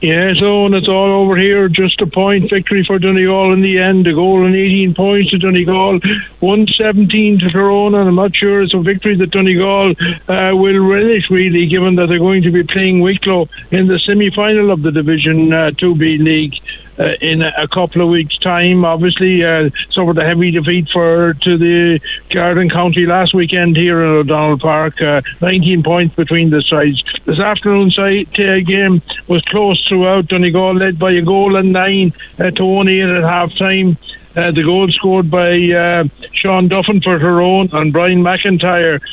Yeah, so and it's all over here. Just a point victory for Donegal in the end. A goal and 18 points to Donegal, 117 to Tyrone, and I'm not sure it's a victory that Donegal will relish, really, given that they're going to be playing Wicklow in the semi-final of the Division 2B League in a couple of weeks' time. Obviously, suffered a heavy defeat to the Garden County last weekend here in O'Donnell Park. 19 points between the sides. This afternoon's game was close throughout. Donegal led by a goal and 9 to 1-8 at half time. The goal scored by Sean Duffin for Tyrone and Brian McIntyre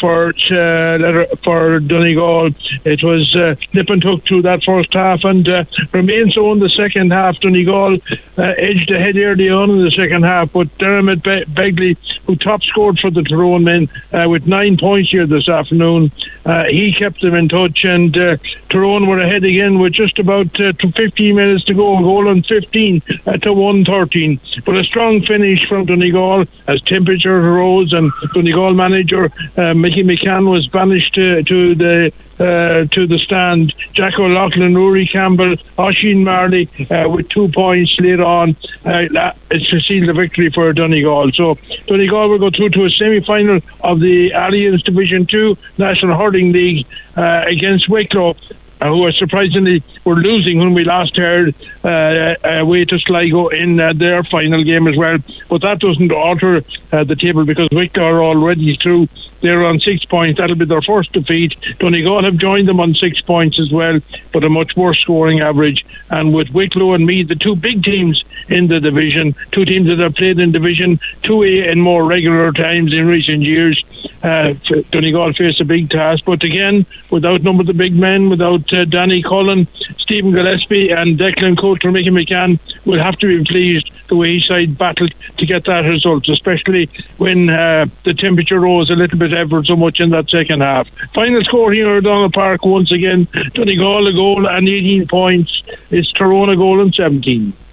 for Donegal. It was nip and tuck through that first half and remained so in the second half. Donegal edged ahead early on in the second half, but Dermot Begley, who top scored for the Tyrone men with 9 points here this afternoon, he kept them in touch, and Tyrone were ahead again with just about 15 minutes to go, a goal on 15 to 113. But a strong finish from Donegal as temperature rose, and Donegal manager Mickey McCann was banished to the stand. Jack O'Loughlin, Rory Campbell, Oisin Marley with 2 points later on to seal the victory for Donegal. So Donegal will go through to a semi-final of the Alliance Division 2 National Hurling League against Wicklow, who surprisingly were losing when we last heard away to Sligo in their final game as well. But that doesn't alter the table, because Wicklow are already through. They're on 6 points. That'll be their first defeat. Donegal have joined them on 6 points as well, but a much worse scoring average. And with Wicklow and Meath, the two big teams in the division, two teams that have played in Division 2A in more regular times in recent years, Donegal face a big task. But again, without number the big men, without Danny Cullen, Stephen Gillespie and Declan Coulter, Mickey McCann will have to be pleased the way his side battled to get that result, especially when the temperature rose a little bit ever so much in that second half. Final score here at O'Donnell Park once again: Donegal a goal and 18 points. It's Tyrone a goal and 17.